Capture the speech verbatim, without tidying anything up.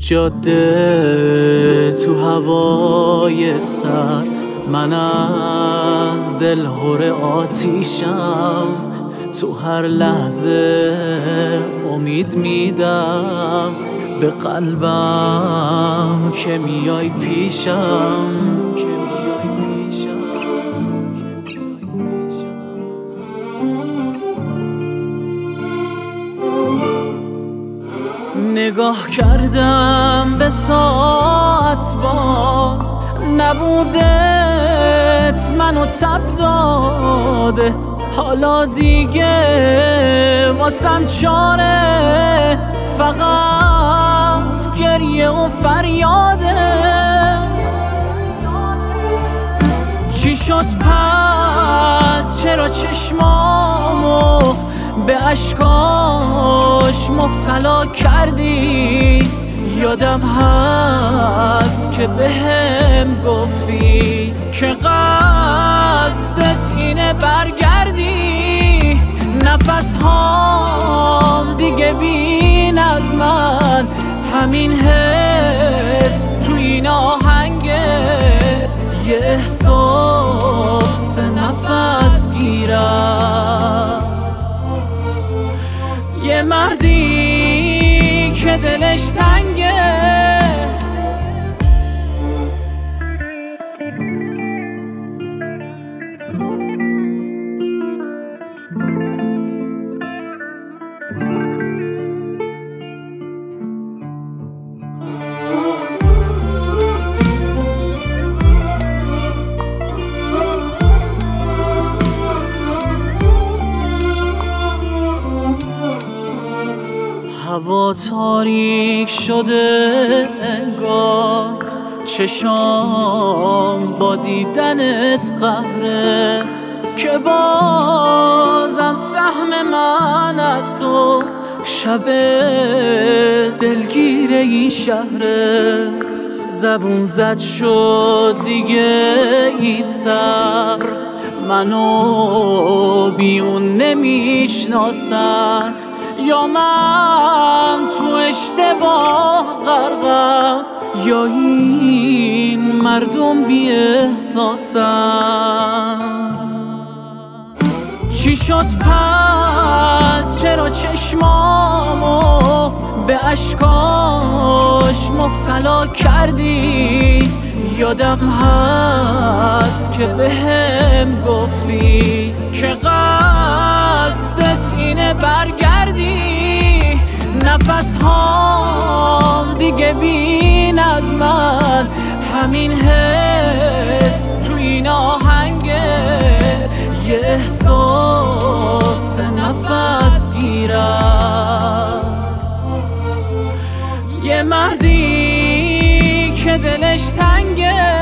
جاده تو هوای سر، من از دل هر آتیشم، تو هر لحظه امید میدم به قلبم که میای پیشم، که میای پیشم. نگاه کردم به ساعت، باز نبودت منو تب داده، حالا دیگه واسم چاره فقط گریه و فریاده. چی شد پس؟ چرا چشمامو به اشکاش مبتلا کردی؟ یادم هست که بهم گفتی که قصدت اینه برگردی. نفس هام دیگه بین از من، همین حس تو این آهنگه، یه احساس نفس گیر است، یه مردی که دلش تنگه. هوا تاریک شده انگار، چشام با دیدنت قهره، که بازم سهم من است و شب دلگیر این شهره. زبون زد شد دیگه این صبر، منو بیون نمیشناسن، یا من تو اشتباه غرقم، یا این مردم بی احساسن. چی شد پس؟ چرا چشمامو به اشکاش مبتلا کردی؟ یادم هست که بهم گفتی که قصدت اینه برگردی. نفس هام دیگه بین از من، همین حس تو این آهنگه، یه احساس نفس گیر است، یه مردی که دلش تنگه.